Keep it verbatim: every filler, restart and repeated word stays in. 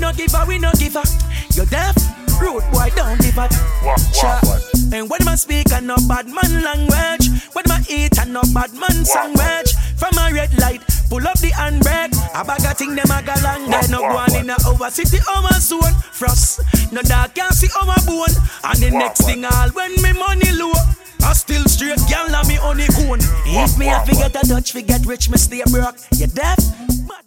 no give her, we no give her. You deaf? Rude boy, don't give up. Sure. And when I speak and no bad man language, when I eat and no bad man sandwich. From a red light, pull up the handbrake. A bag of thing them a go long there. No go on in a over city, over zone. Frost, no dog can't see over bone. And the next thing all when me money low, I still straight, girl, and me honey cone. If me a forget a Dutch, forget rich, me stay broke. You deaf?